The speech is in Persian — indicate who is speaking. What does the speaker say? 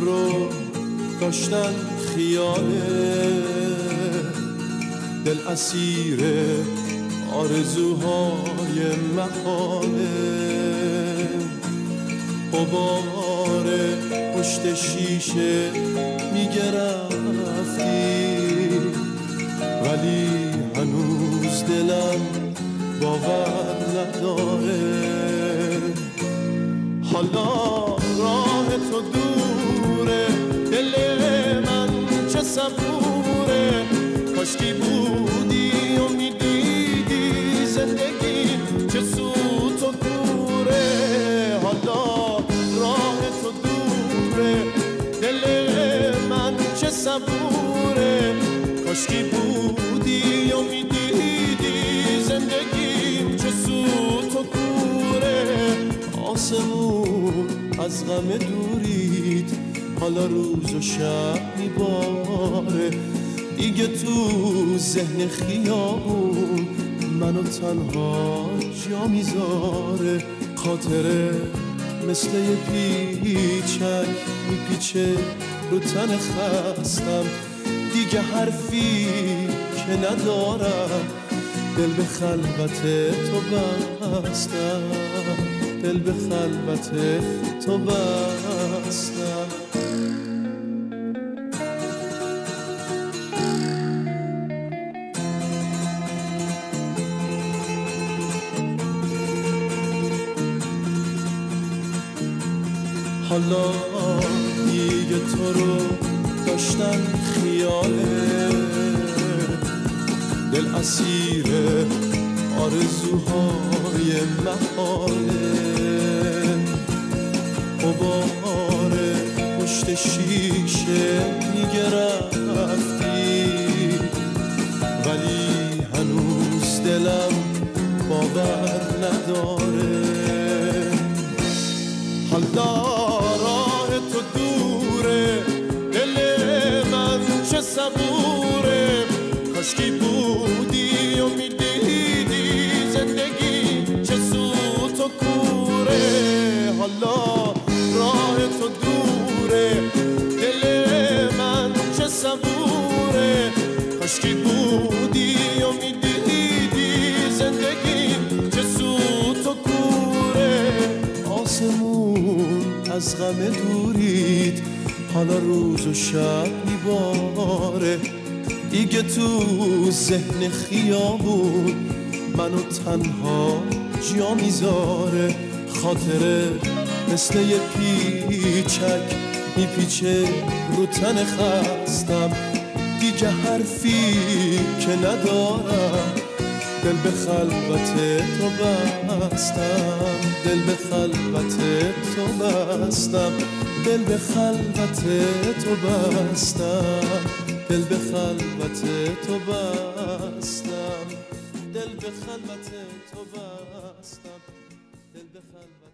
Speaker 1: رو داشتن خیاله، دل اسیر آرزوهای محاله. غبار پشت شیشه میگه رفتی، ولی هنوز دلم باور نداره. حالا راه تو دوره، دل من چه صبوره. کاشکی بودی و میدیدی زندگی چه سوت و کوره. حالا راه تو دوره، دل من چه صبوره. کاشکی بودی و میدیدی زندگی چه سوت و کوره. آسمون از غم دورید، حالا روز و شب میباره. دیگه تو ذهن خیابون منو تنها جا میذاره. خاطره مثل یه پیچک میپیچه رو تن خستم. دیگه حرفی که ندارم، دل به خلوت تو بستم، دل به خلوت تو بستم. حالا دیگه تو رو داشتن خیاله، دل اسیر آرزوهای محاله. غبار پشت شیشه میگه رفتی، ولی هنوز دلم باور نداره. حالا راه تو دوره، دل من چه صبوره. کاشکی بودی و میدیدی زندگی چه سوت و کوره. حالا راه تو دوره، دل من چه صبوره. کاشکی بودی و میدیدی زندگی چه سوت و کوره. آسمون از غم دورید، حالا روز و شب میباره. دیگه تو ذهن خیابون منو تنها جا میذاره. خاطره مثل یه پیچک میپیچه رو تن خستم. دیگه حرفی که ندارم، دل به خلوت تو بستم، دل به خلوت تو بستم، دل به خلوت تو بستم، دل به خلوت تو بستم، دل به خلوت تو بستم، دل به خلوت